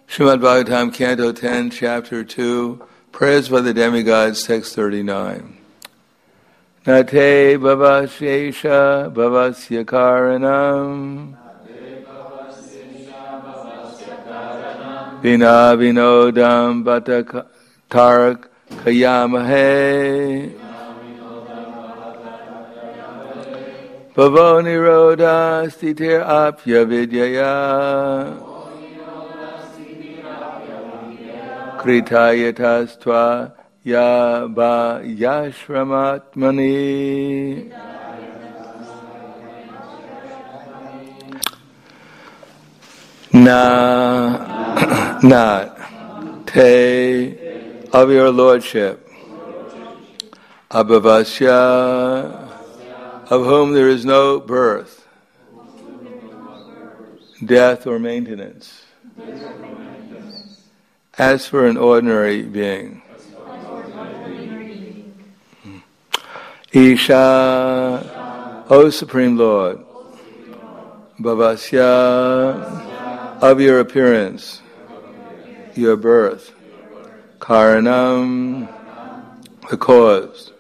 Srimad Bhagavatam, Canto 10, Chapter 2, Prayers by the Demigods, Text 39. Nate bhavashesha bhavasya karanam vina vinodam bhata tarak kayamahe bhavo nirodha stitir apya vidyaya Kritayatas ya ba yashramatmani. Not te of your lordship, abhavasya of whom there is no birth, death or maintenance. As for an ordinary being, Isha, O Supreme Lord, Bhavasya, of your appearance, your birth, Karanam, the cause,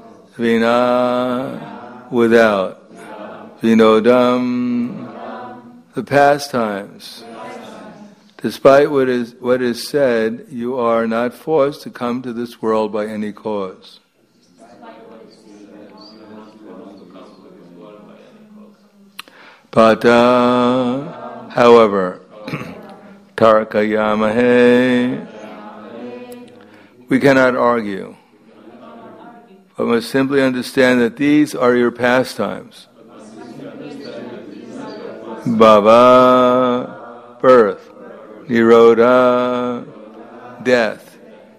Vina, without, Vinodam, the pastimes. Despite what is said, you are not forced to come to this world by any cause. Pata, however, Tarakayamahe, we cannot argue, but must simply understand that these are your pastimes. Bhava, birth. Nirodha, death.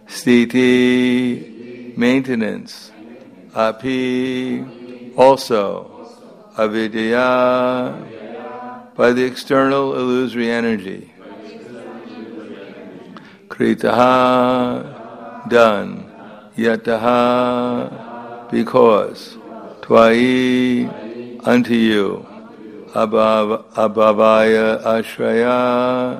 Sthiti, maintenance. Api, also. Avidya, by the external illusory energy. Kritaha, done. Yataha, because. Tvai, unto you. Abhavaya ashraya,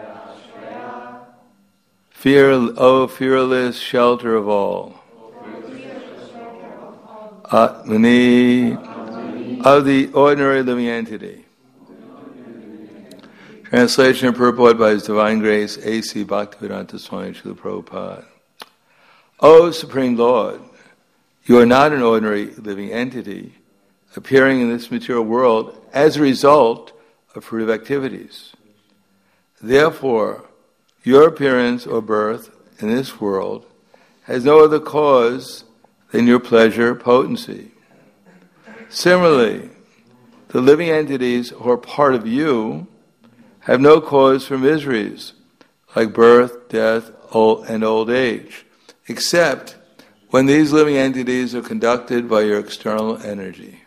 O fearless shelter of all. Atmani, of the ordinary living entity. Translation and purport by His Divine Grace, A.C. Bhaktivedanta Swami Srila Prabhupada. O Supreme Lord, you are not an ordinary living entity appearing in this material world as a result of fruitive activities. Therefore, your appearance or birth in this world has no other cause than your pleasure potency. Similarly, the living entities who are part of you have no cause for miseries like birth, death, and old age, except when these living entities are conducted by your external energy.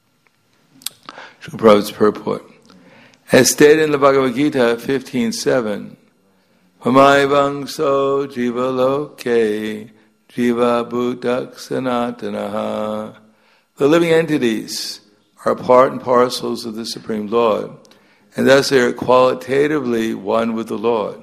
Srila Prabhupada's purport. As stated in the Bhagavad Gita 15.7, Pamai vangso jiva loke jiva bhutak sanatanaha. The living entities are part and parcels of the Supreme Lord, and thus they are qualitatively one with the Lord.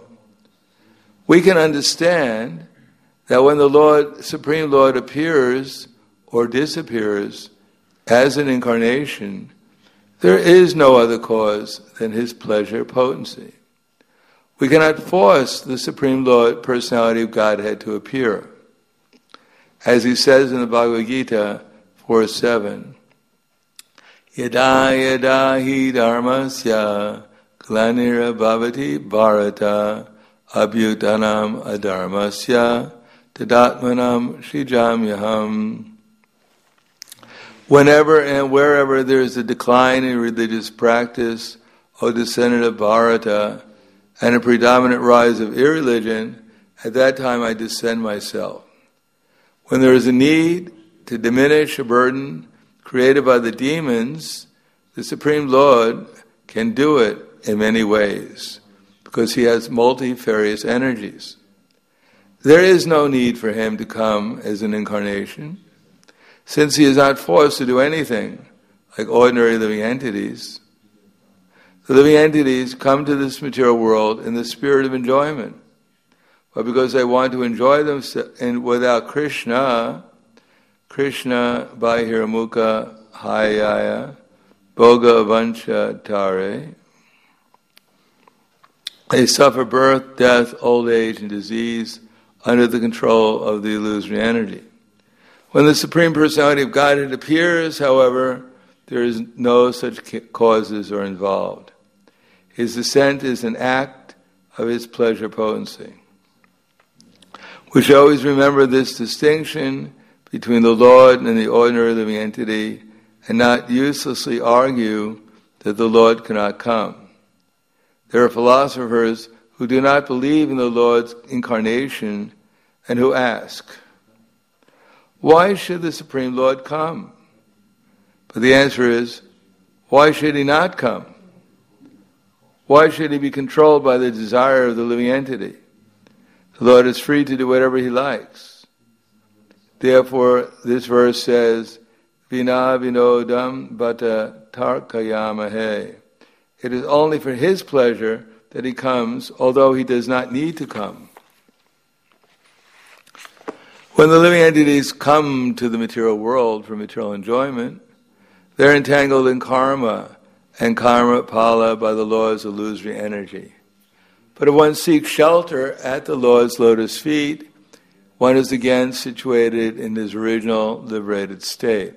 We can understand that when the Supreme Lord appears or disappears as an incarnation, there is no other cause than His pleasure potency. We cannot force the Supreme Lord, Personality of Godhead, to appear. As He says in the Bhagavad Gita 4.7, Yada yada hi dharmasya glanira bhavati bharata abhyutanam adharmasya tadatmanam shrijamyaham. Whenever and wherever there is a decline in religious practice, O descendant of Bharata, and a predominant rise of irreligion, at that time I descend myself. When there is a need to diminish a burden created by the demons, the Supreme Lord can do it in many ways, because He has multifarious energies. There is no need for Him to come as an incarnation, since He is not forced to do anything like ordinary living entities. The living entities come to this material world in the spirit of enjoyment. But because they want to enjoy themselves, and without Krishna Bahiramuka Hayaya, Bhoga Vancha Tare, they suffer birth, death, old age, and disease under the control of the illusory energy. When the Supreme Personality of Godhead appears, however, there is no such causes are involved. His descent is an act of his pleasure potency. We should always remember this distinction between the Lord and the ordinary living entity, and not uselessly argue that the Lord cannot come. There are philosophers who do not believe in the Lord's incarnation and who ask, why should the Supreme Lord come? But the answer is, why should he not come? Why should he be controlled by the desire of the living entity? The Lord is free to do whatever he likes. Therefore, this verse says, Vina vinodam bata tarkayamahe. It is only for his pleasure that he comes, although he does not need to come. When the living entities come to the material world for material enjoyment, they're entangled in karma and karma pala by the Lord's illusory energy. But if one seeks shelter at the Lord's lotus feet, one is again situated in his original liberated state.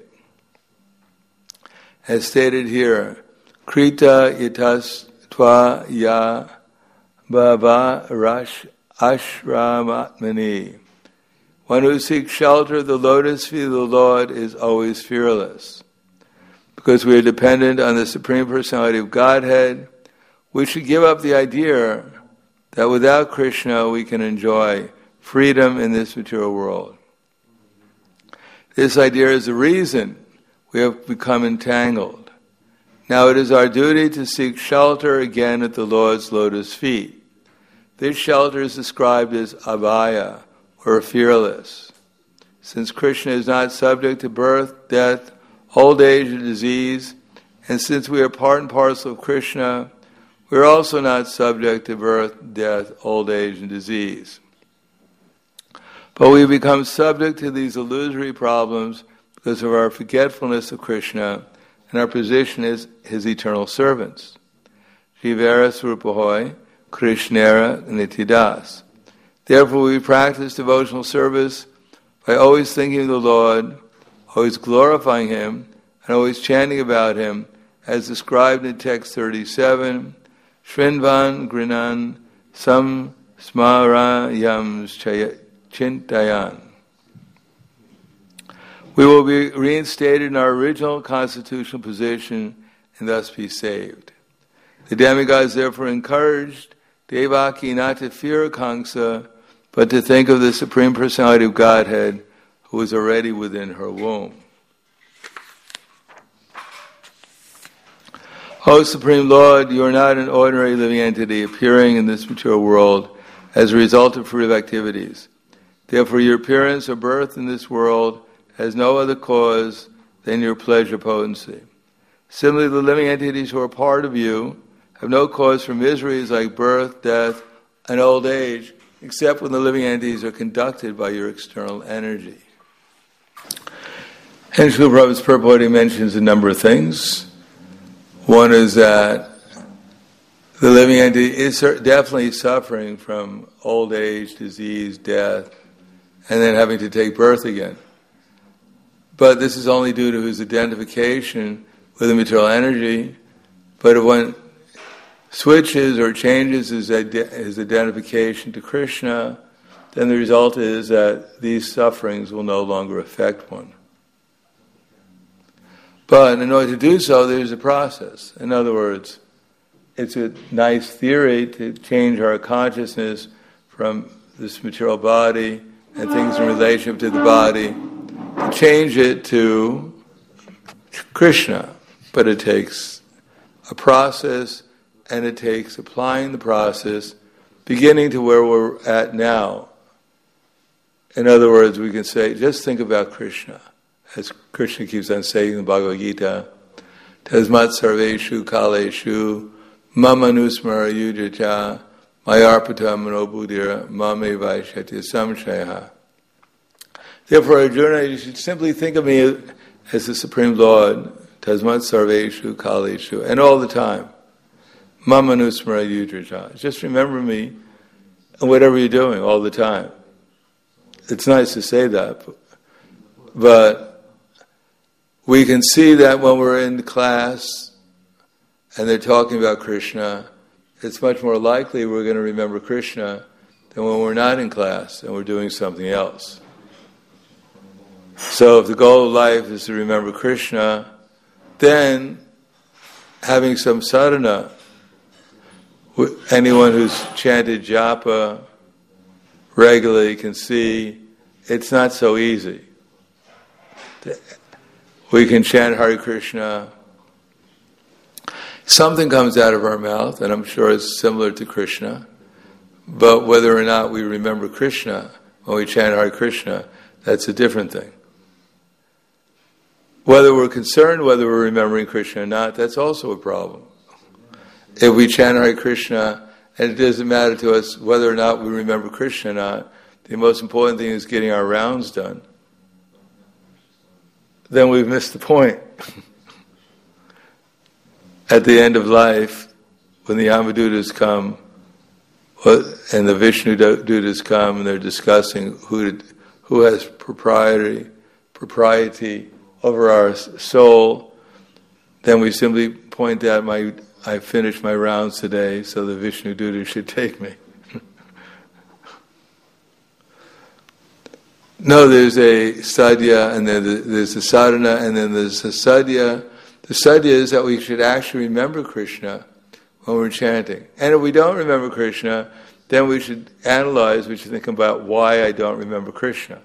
As stated here, Krita yatas tva ya bhava rash ashramatmani. One who seeks shelter at the lotus feet of the Lord is always fearless. Because we are dependent on the Supreme Personality of Godhead, we should give up the idea that without Krishna we can enjoy freedom in this material world. This idea is the reason we have become entangled. Now it is our duty to seek shelter again at the Lord's lotus feet. This shelter is described as abhaya, or fearless. Since Krishna is not subject to birth, death, old age, or disease, and since we are part and parcel of Krishna, we are also not subject to birth, death, old age, and disease. But we become subject to these illusory problems because of our forgetfulness of Krishna and our position as his eternal servants. Jivara Srupahoy, Krishnera Nitidas. Therefore we practice devotional service by always thinking of the Lord, always glorifying him, and always chanting about him, as described in text 37, Shrinvan Grinan Sam Smarayam Chintayan. We will be reinstated in our original constitutional position and thus be saved. The demigods therefore encouraged Devaki not to fear Kamsa, but to think of the Supreme Personality of Godhead who is already within her womb. O Supreme Lord, you are not an ordinary living entity appearing in this material world as a result of fruitive activities. Therefore your appearance or birth in this world has no other cause than your pleasure potency. Similarly, the living entities who are part of you have no cause for miseries like birth, death, and old age, except when the living entities are conducted by your external energy. And Srila Prabhupada's purport mentions a number of things. One is that the living entity is definitely suffering from old age, disease, death, and then having to take birth again. But this is only due to his identification with the material energy. But if one switches or changes his identification to Krishna, then the result is that these sufferings will no longer affect one. But in order to do so, there's a process. In other words, it's a nice theory to change our consciousness from this material body and things in relationship to the body, to change it to Krishna. But it takes a process, and it takes applying the process, beginning to where we're at now. In other words, we can say, just think about Krishna. As Krishna keeps on saying in the Bhagavad Gita, Tasmat sarveshu kaleshu Mama nusmara yujaja mayarpata manobudira mame vaishati samshaya. Therefore, Arjuna, you should simply think of me as the Supreme Lord, Tasmat Sarveshu Kaleshu, and all the time. Mama nusmara yujaja. Just remember me and whatever you're doing all the time. It's nice to say that, but we can see that when we're in class and they're talking about Krishna, it's much more likely we're going to remember Krishna than when we're not in class and we're doing something else. So if the goal of life is to remember Krishna, then having some sadhana, anyone who's chanted japa regularly can see it's not so easy. We can chant Hare Krishna. Something comes out of our mouth, and I'm sure it's similar to Krishna, but whether or not we remember Krishna when we chant Hare Krishna, that's a different thing. Whether we're concerned whether we're remembering Krishna or not, that's also a problem. If we chant Hare Krishna, and it doesn't matter to us whether or not we remember Krishna or not, the most important thing is getting our rounds done, then we've missed the point. At the end of life, when the Yamadutas come, and the Vishnu Dutas come, and they're discussing who has propriety over our soul, then we simply point out, I finished my rounds today, so the Vishnu Duta should take me. No, there's a sadhya, and then there's a sadhana, and then there's a sadhya. The sadhya is that we should actually remember Krishna when we're chanting. And if we don't remember Krishna, then we should analyze, we should think about why I don't remember Krishna.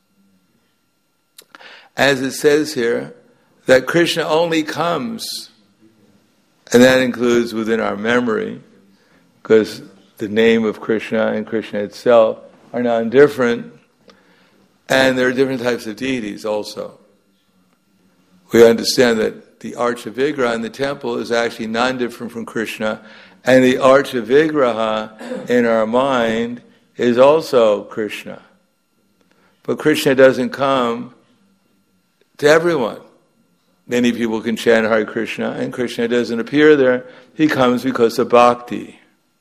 As it says here, that Krishna only comes, and that includes within our memory, because the name of Krishna and Krishna itself are non-different, and there are different types of deities also. We understand that the Archa Vigraha in the temple is actually non-different from Krishna, and the Archa Vigraha in our mind is also Krishna. But Krishna doesn't come to everyone. Many people can chant Hare Krishna, and Krishna doesn't appear there. He comes because of bhakti.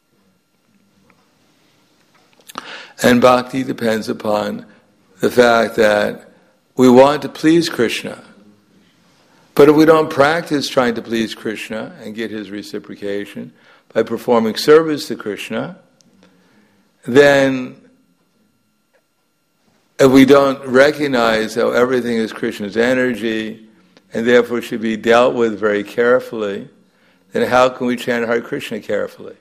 And bhakti depends upon the fact that we want to please Krishna. But if we don't practice trying to please Krishna and get his reciprocation by performing service to Krishna, then if we don't recognize how everything is Krishna's energy and therefore should be dealt with very carefully, then how can we chant Hare Krishna carefully?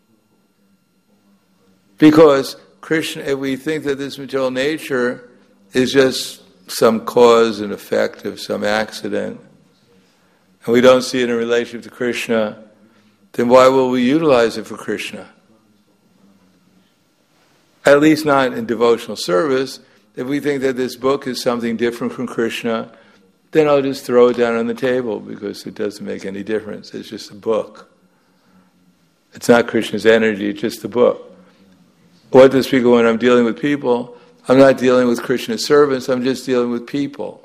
Because Krishna, if we think that this material nature is just some cause and effect of some accident, and we don't see it in relationship to Krishna, then why will we utilize it for Krishna? At least not in devotional service. If we think that this book is something different from Krishna, then I'll just throw it down on the table because it doesn't make any difference. It's just a book. It's not Krishna's energy, it's just a book. What does people, when I'm dealing with people, I'm not dealing with Krishna's servants, I'm just dealing with people.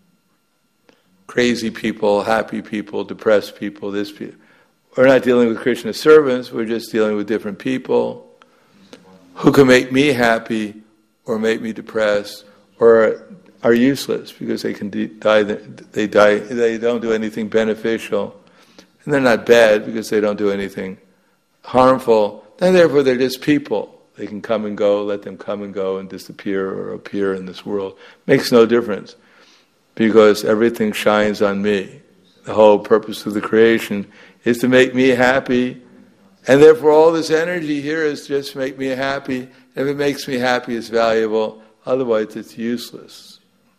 Crazy people, happy people, depressed people, this people. We're not dealing with Krishna's servants, we're just dealing with different people who can make me happy or make me depressed or are useless because they can die. They don't do anything beneficial. And they're not bad because they don't do anything harmful. And therefore they're just people. They can come and go, let them come and go and disappear or appear in this world. Makes no difference because everything shines on me. The whole purpose of the creation is to make me happy, and therefore all this energy here is just to make me happy. If it makes me happy, it's valuable. Otherwise, it's useless.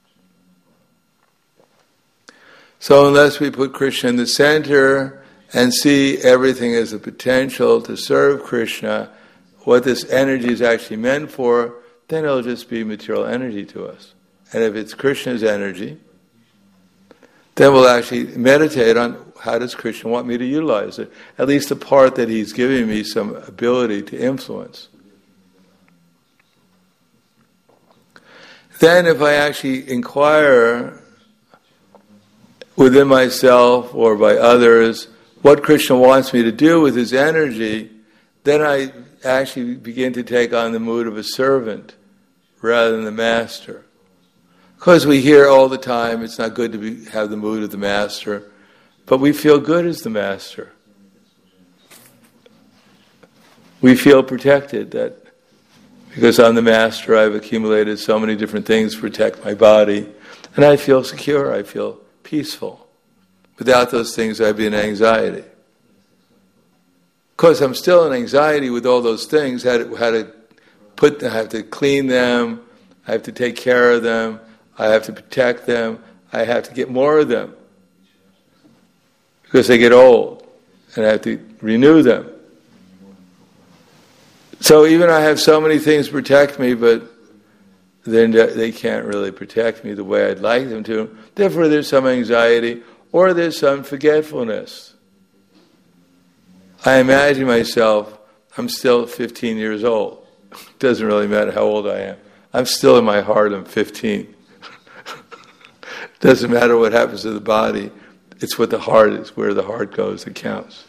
So unless we put Krishna in the center and see everything as a potential to serve Krishna, what this energy is actually meant for, then it'll just be material energy to us. And if it's Krishna's energy, then we'll actually meditate on how does Krishna want me to utilize it, at least the part that he's giving me some ability to influence. Then if I actually inquire within myself or by others what Krishna wants me to do with his energy, then I actually begin to take on the mood of a servant rather than the master. Because we hear all the time it's not good to have the mood of the master, but we feel good as the master. We feel protected that because I'm the master, I've accumulated so many different things to protect my body, and I feel secure, I feel peaceful. Without those things, I'd be in anxiety. Because I'm still in anxiety with all those things, I have to clean them, I have to take care of them, I have to protect them, I have to get more of them. Because they get old, and I have to renew them. So even I have so many things to protect me, but then they can't really protect me the way I'd like them to. Therefore there's some anxiety, or there's some forgetfulness. I imagine myself, I'm still 15 years old. It doesn't really matter how old I am. I'm still in my heart, I'm 15. Doesn't matter what happens to the body. It's what the heart is, where the heart goes that counts.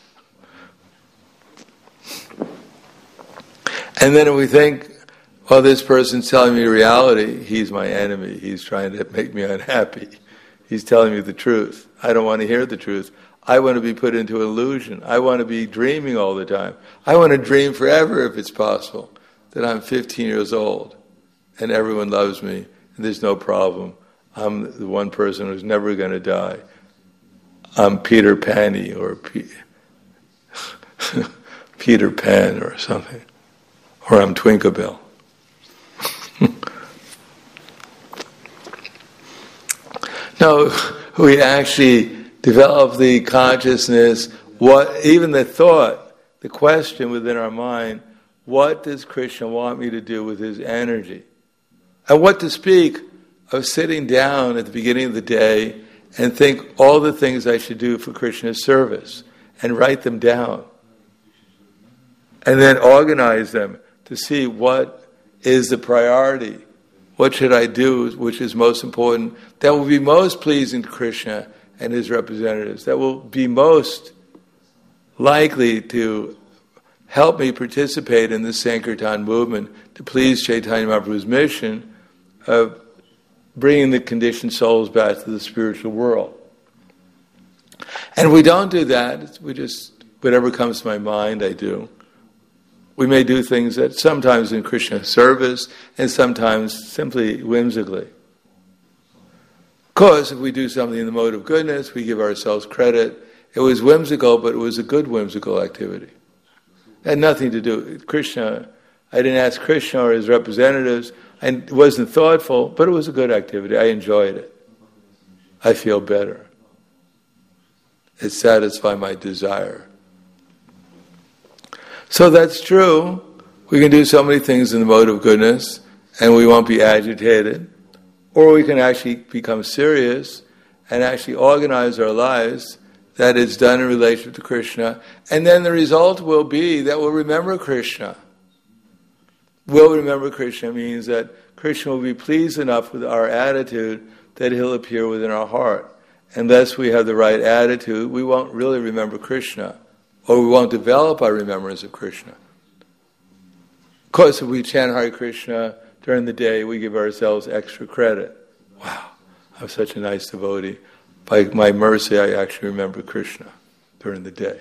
And then if we think, well, this person's telling me reality, he's my enemy, he's trying to make me unhappy. He's telling me the truth. I don't want to hear the truth. I want to be put into illusion. I want to be dreaming all the time. I want to dream forever if it's possible, that I'm 15 years old and everyone loves me and there's no problem. I'm the one person who's never going to die. I'm Peter Panny or Peter Pan or something. Or I'm Twinkabell. No, we actually develop the consciousness, even the thought, the question within our mind, what does Krishna want me to do with his energy? And what to speak of sitting down at the beginning of the day and think all the things I should do for Krishna's service and write them down. And then organize them to see what is the priority. What should I do which is most important, that will be most pleasing to Krishna and his representatives, that will be most likely to help me participate in the Sankirtan movement to please Chaitanya Mahaprabhu's mission of bringing the conditioned souls back to the spiritual world. And if we don't do that, we just, whatever comes to my mind, I do. We may do things that sometimes in Krishna's service and sometimes simply whimsically. Of course, if we do something in the mode of goodness, we give ourselves credit. It was whimsical, but it was a good whimsical activity. It had nothing to do with Krishna. I didn't ask Krishna or his representatives. It wasn't thoughtful, but it was a good activity. I enjoyed it. I feel better. It satisfied my desire. So that's true. We can do so many things in the mode of goodness, and we won't be agitated. Or we can actually become serious and actually organize our lives that it's done in relation to Krishna. And then the result will be that we'll remember Krishna. Will remember Krishna means that Krishna will be pleased enough with our attitude that he'll appear within our heart. Unless we have the right attitude, we won't really remember Krishna, or we won't develop our remembrance of Krishna. Of course, if we chant Hare Krishna during the day, we give ourselves extra credit. Wow, I'm such a nice devotee. By my mercy, I actually remember Krishna during the day.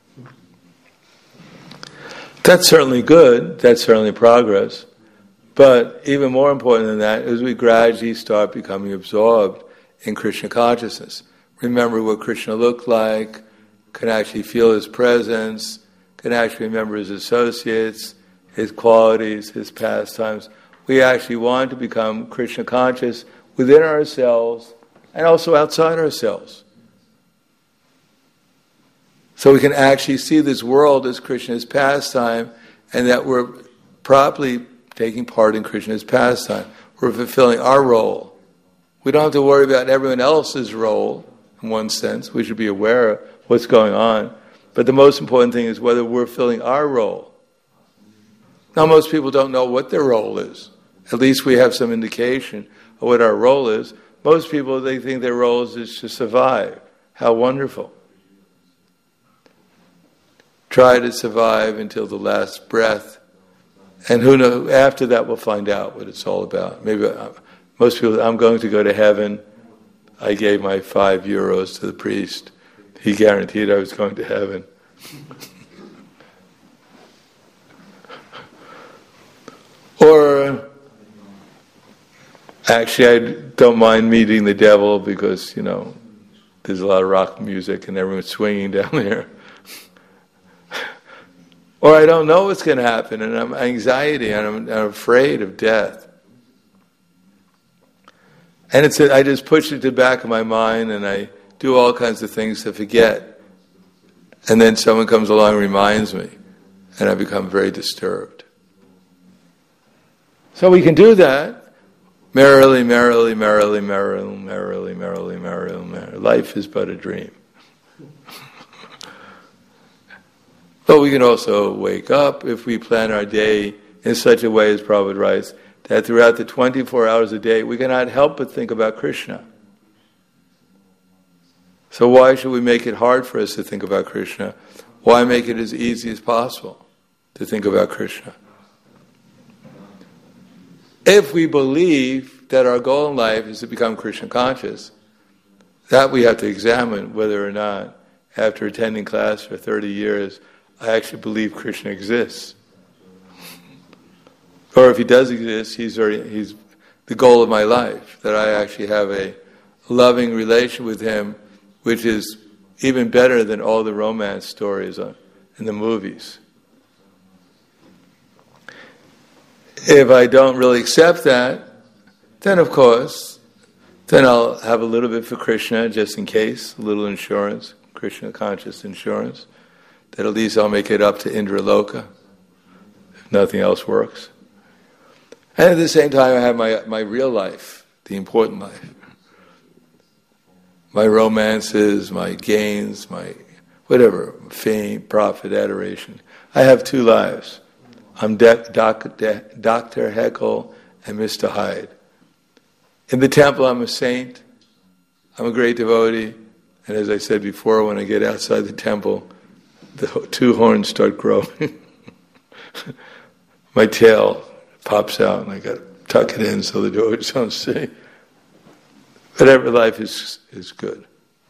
That's certainly good, that's certainly progress, but even more important than that is we gradually start becoming absorbed in Krishna consciousness. Remember what Krishna looked like, can actually feel his presence, can actually remember his associates, his qualities, his pastimes. We actually want to become Krishna conscious within ourselves and also outside ourselves. So we can actually see this world as Krishna's pastime, and that we're properly taking part in Krishna's pastime. We're fulfilling our role. We don't have to worry about everyone else's role. in one sense. We should be aware of what's going on. But the most important thing is whether we're filling our role. Now, most people don't know what their role is. At least we have some indication of what our role is. Most people, they think their role is to survive. How wonderful. Try to survive until the last breath. And who knows, after that we'll find out what it's all about. Maybe most people, I'm going to go to heaven. I gave my €5 to the priest. He guaranteed I was going to heaven. Or, actually, I don't mind meeting the devil because, there's a lot of rock music and everyone's swinging down there. Or I don't know what's going to happen and I'm anxiety and I'm afraid of death. And I just push it to the back of my mind and I do all kinds of things to forget. And then someone comes along and reminds me and I become very disturbed. So we can do that. Merrily, merrily, merrily, merrily, merrily, merrily, merrily, merrily. Life is but a dream. But we can also wake up if we plan our day in such a way, as Prabhupada writes, that throughout the 24 hours a day, we cannot help but think about Krishna. So why should we make it hard for us to think about Krishna? Why make it as easy as possible to think about Krishna? If we believe that our goal in life is to become Krishna conscious, that we have to examine whether or not, after attending class for 30 years, I actually believe Krishna exists. Or if he does exist, he's the goal of my life, that I actually have a loving relation with him, which is even better than all the romance stories in the movies. If I don't really accept that, then of course, then I'll have a little bit for Krishna, just in case, a little insurance, Krishna conscious insurance, that at least I'll make it up to Indraloka, if nothing else works. And at the same time, I have my real life, the important life. My romances, my gains, my whatever, fame, profit, adoration. I have two lives. I'm Dr. Heckle and Mr. Hyde. In the temple, I'm a saint. I'm a great devotee. And as I said before, when I get outside the temple, the two horns start growing. My tail pops out and I got to tuck it in so the devotees don't see. Whatever life is good.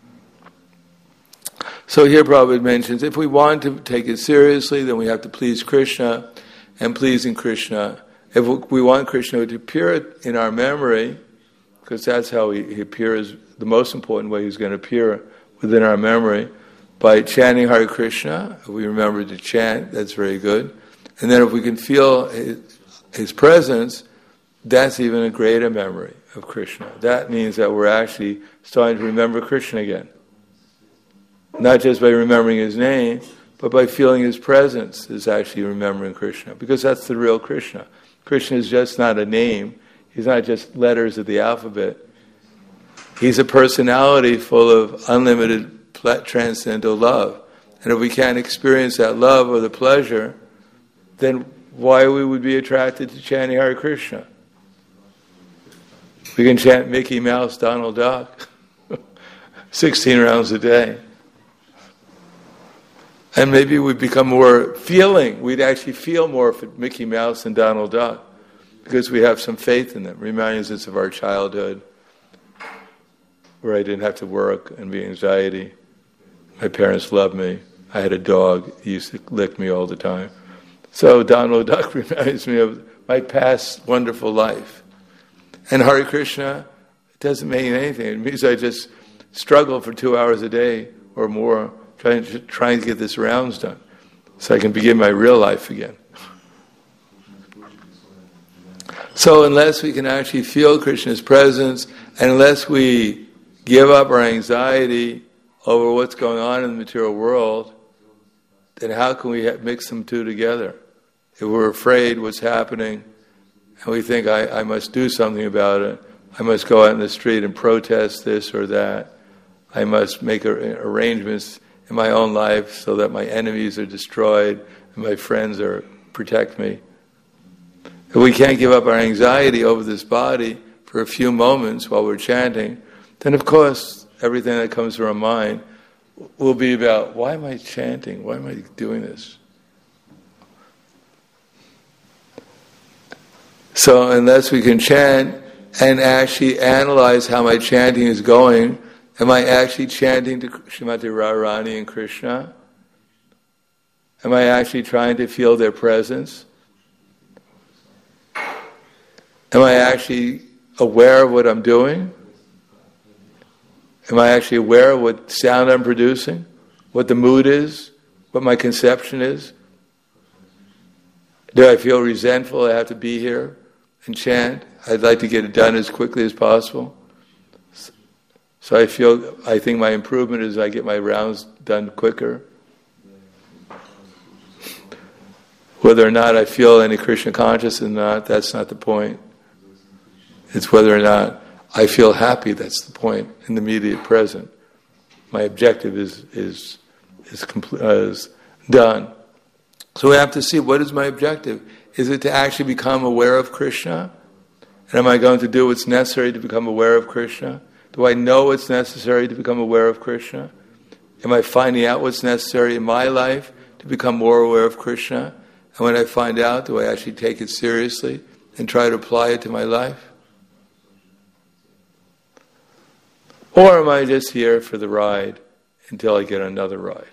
So here Prabhupada mentions, if we want to take it seriously, then we have to please Krishna. And pleasing Krishna, if we want Krishna to appear in our memory, because that's how he appears, the most important way he's going to appear within our memory, by chanting Hare Krishna. If we remember to chant, that's very good. And then if we can feel his presence, that's even a greater memory of Krishna. That means that we're actually starting to remember Krishna again. Not just by remembering his name, but by feeling his presence is actually remembering Krishna. Because that's the real Krishna. Krishna is just not a name. He's not just letters of the alphabet. He's a personality full of unlimited transcendental love. And if we can't experience that love or the pleasure, then why we would be attracted to chanting Hare Krishna? We can chant Mickey Mouse, Donald Duck, 16 rounds a day. And maybe we'd become we'd actually feel more for Mickey Mouse and Donald Duck, because we have some faith in them. Reminds us of our childhood, where I didn't have to work and be anxiety. My parents loved me. I had a dog. He used to lick me all the time. So Donald Duck reminds me of my past wonderful life. And Hare Krishna doesn't mean anything. It means I just struggle for 2 hours a day or more trying to get this rounds done so I can begin my real life again. So unless we can actually feel Krishna's presence, and unless we give up our anxiety over what's going on in the material world, then how can we mix them two together? If we're afraid what's happening, and we think, I must do something about it, I must go out in the street and protest this or that, I must make arrangements in my own life so that my enemies are destroyed and my friends protect me. If we can't give up our anxiety over this body for a few moments while we're chanting, then of course everything that comes to our mind will be about, why am I chanting? Why am I doing this? So unless we can chant and actually analyze how my chanting is going, am I actually chanting to Srimati Radharani and Krishna? Am I actually trying to feel their presence? Am I actually aware of what I'm doing? Am I actually aware of what sound I'm producing? What the mood is? What my conception is? Do I feel resentful I have to be here and chant? I'd like to get it done as quickly as possible. So I think my improvement is I get my rounds done quicker. Whether or not I feel any Krishna consciousness or not, that's not the point. It's whether or not I feel happy, that's the point, in the immediate present. My objective is done. So we have to see, what is my objective? Is it to actually become aware of Krishna? And am I going to do what's necessary to become aware of Krishna? Do I know what's necessary to become aware of Krishna? Am I finding out what's necessary in my life to become more aware of Krishna? And when I find out, do I actually take it seriously and try to apply it to my life? Or am I just here for the ride until I get another ride?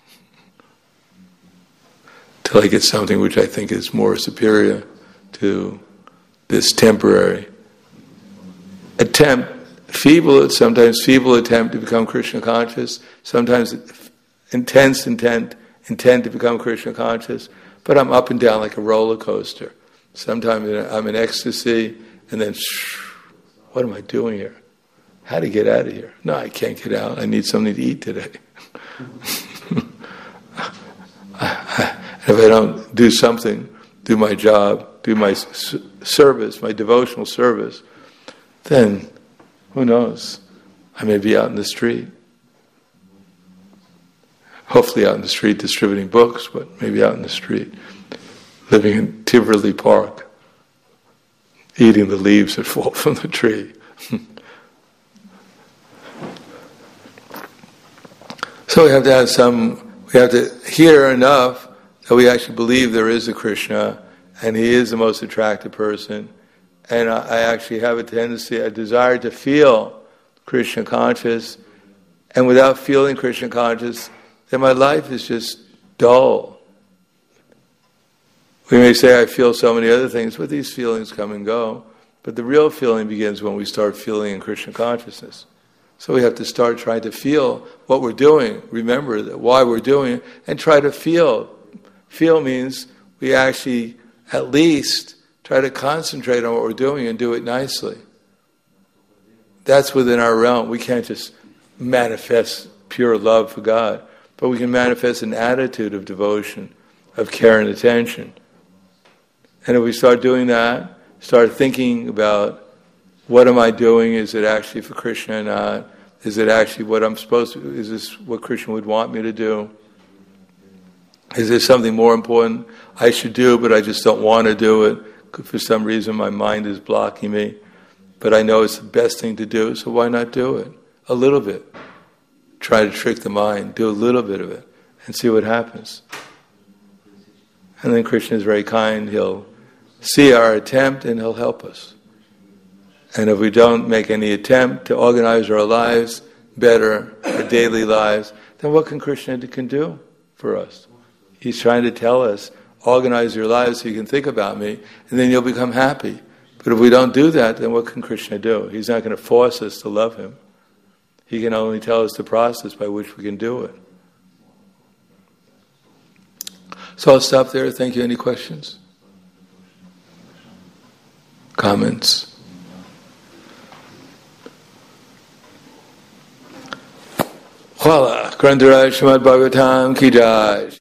Till I get something which I think is more superior to this temporary attempt, sometimes feeble attempt to become Krishna conscious, sometimes intense intent to become Krishna conscious, but I'm up and down like a roller coaster. Sometimes I'm in ecstasy, and then, what am I doing here? How to get out of here? No, I can't get out. I need something to eat today. If I don't do something, do my job, do my service, my devotional service, then who knows? I may be out in the street. Hopefully out in the street distributing books, but maybe out in the street, living in Tivoli Park, eating the leaves that fall from the tree. So we have to hear enough that we actually believe there is a Krishna, and he is the most attractive person. And I actually have a desire to feel Krishna conscious, and without feeling Krishna conscious, then my life is just dull. We may say I feel so many other things, but these feelings come and go. But the real feeling begins when we start feeling in Krishna consciousness. So we have to start trying to feel what we're doing, remember that why we're doing it, and try to feel. Feel means we actually at least try to concentrate on what we're doing and do it nicely. That's within our realm. We can't just manifest pure love for God, but we can manifest an attitude of devotion, of care and attention. And if we start doing that, start thinking about, what am I doing? Is it actually for Krishna or not? Is it actually what I'm supposed to? Is this what Krishna would want me to do? Is there something more important I should do, but I just don't want to do it? For some reason my mind is blocking me. But I know it's the best thing to do, so why not do it? A little bit. Try to trick the mind. Do a little bit of it and see what happens. And then Krishna is very kind. He'll see our attempt and he'll help us. And if we don't make any attempt to organize our lives better, our daily lives, then what can Krishna do for us? He's trying to tell us, organize your lives so you can think about me, and then you'll become happy. But if we don't do that, then what can Krishna do? He's not going to force us to love him. He can only tell us the process by which we can do it. So I'll stop there. Thank you. Any questions? Comments? Voilà. Grantaraj Srimad Bhagavatam ki jai.